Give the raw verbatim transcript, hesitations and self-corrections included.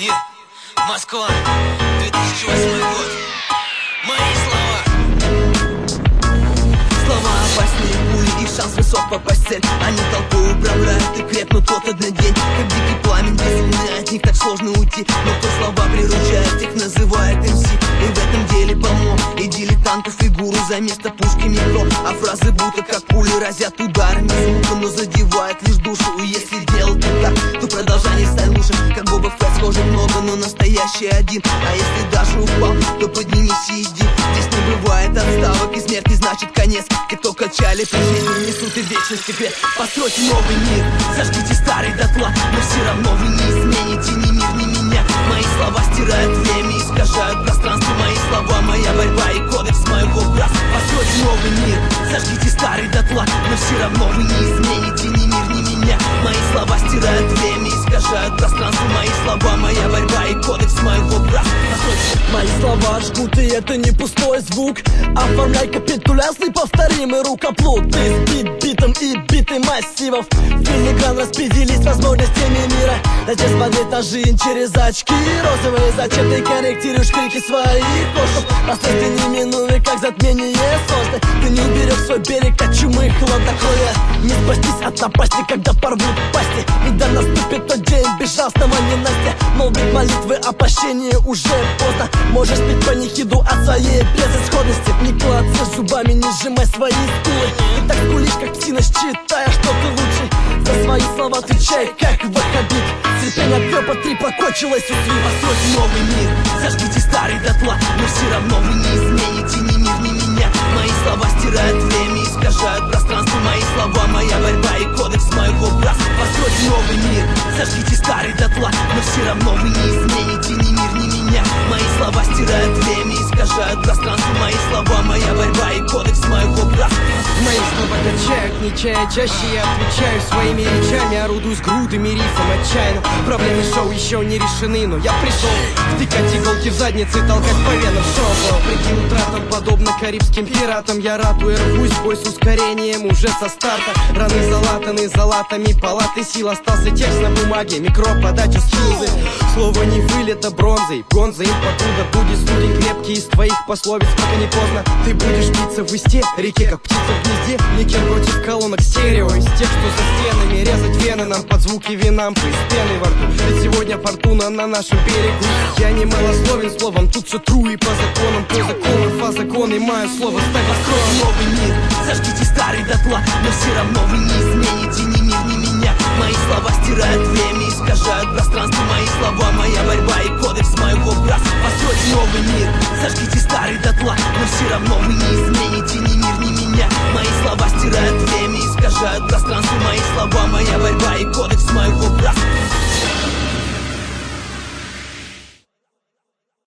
Мир, Москва, две тысячи восьмой год. Мои слова. Слова опаснее пули, их шанс высок попасть в цель. Они толпой управляют и крепнут тот один день. Как дикий пламень, без луны, от них так сложно уйти. Но кто слова приручает, их называет эм си. И в этом деле полно и дилетантов, и гуру за место пушки микро. А фразы будто как пули разят ударами звука, но задевают лишь душу. И если делать не так, то продолжение стать лучше. Как Боба Фетт, схожих много, но настоящий один. А если даже упал, то поднимись и иди. Здесь не бывает отставок, и смерть не значит конец. Те, кто качали при жизни, несут и вечность теперь. Постройте новый мир, зажгите старый дотла. Но все равно вы не измените ни мир, ни меня. Мои слова стирают время, искажают пространство. Мои слова, моя борьба и кодекс моего братства. Постройте новый мир, зажгите старый дотла. Но все равно вы не измените ни мир, ни меня. Мои слова стирают время, искажают пространство. Мои слова, моя борьба и кодекс моего братства. Мои слова жгут, и это не пустой звук. Оформляй капитуляции, повторимый рукоплод. Ты сбит битом и биты массивов. В филигран распределись возможностями мира. Зачем смотреть на жизнь через очки розовые? Зачем ты корректируешь крики своих кошек? Постой, ты неминуемый, как затмение солнца. Ты не уберешь свой берег от чумы хладнокровия. Не спастись от напасти, когда порвут пасти. Когда наступит тот день безжалостного ненастья. Молвить молитвы о прощении уже поздно. Можешь пить панихиду от своей безысходности. Не клацай зубами, не сжимай свои скулы. Ты так скулишь, как псина, считая, что ты лучший. За свои слова отвечай, как ваххабит. Терпение крепа три покончилось у свет. Постройте новый мир, зажгите старый дотла. Но все равно вы не измените ни мир, ни меня. Мои слова стирают время, искажают пространство. Мои слова, моя борьба и кодекс моего братства. Постройте новый мир, зажгите старый дотла. Но все равно вы не измените ни мир, ни меня. Мои слова стирают время, искажают пространство. Мои слова, моя борьба и кодекс моего братства. Мои слова качают, не чая, чаще я отвечаю своими речами. Орудую с грудами рифом отчаянно. Проблемы шоу еще не решены, но я пришел втыкать иголки в задницы, толкать по венам шоу. Вопреки утратам, подобно карибским пиратам, я ратую, рвусь в бой с ускорением уже со старта. Раны залатаны золотами, палаты сил. Остался текст на бумаге, микро, подача, скилзы. Слово не вылито бронзой, бронза им покуда будет студень крепкий из твоих пословиц, пока не поздно. Ты будешь биться в истерике, как птица в гнезде. Никем против колонок стерео, из тех, что за стенами. Резать вены нам под звуки винам, из пены во рту. Ведь сегодня фортуна на нашем берегу. Я не малословен словом, тут все тру и по законам. По законам, по законам, мое слово ставь Постройте новый мир, зажгите старый дотла. Но все равно вы не измените ни мир, ни меня. Мои слова стирают